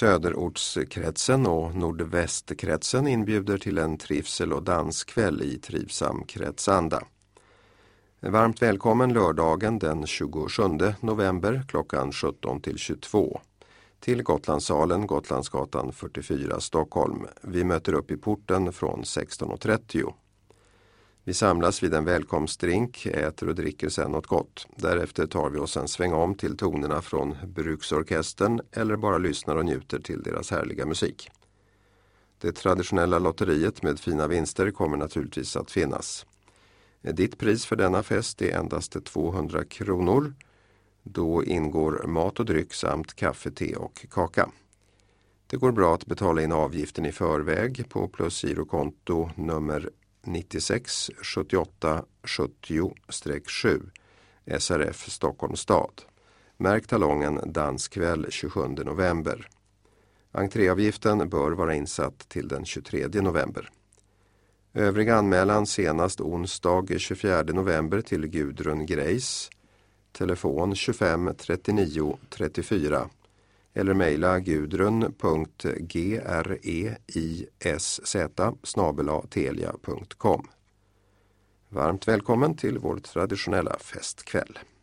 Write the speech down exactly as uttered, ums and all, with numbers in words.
Söderortskretsen och nordvästkretsen inbjuder till en trivsel- och danskväll i trivsam kretsanda. Varmt välkommen lördagen den tjugosjunde november klockan sjutton till tjugotvå till Gotlandssalen, Gotlandsgatan fyrtiofyra, Stockholm. Vi möter upp i porten från sexton och trettio. Vi samlas vid en välkomstdrink, äter och dricker sen något gott. Därefter tar vi oss en sväng om till tonerna från bruksorkestern eller bara lyssnar och njuter till deras härliga musik. Det traditionella lotteriet med fina vinster kommer naturligtvis att finnas. Ditt pris för denna fest är endast tvåhundra kronor. Då ingår mat och dryck samt kaffe, te och kaka. Det går bra att betala in avgiften i förväg på plusgirokonto nummer nittiosex sjuttioåtta sjuttio sju S R F Stockholms stad. Märk talongen danskväll tjugosjunde november. Entréavgiften bör vara insatt till den tjugotredje november. Övrig anmälan senast onsdag tjugofjärde november till Gudrun Greis. Telefon tjugofem trettionio trettiofyra eller mejla gudrun punkt greis snabel-a telia punkt com. Varmt välkommen till vår traditionella festkväll.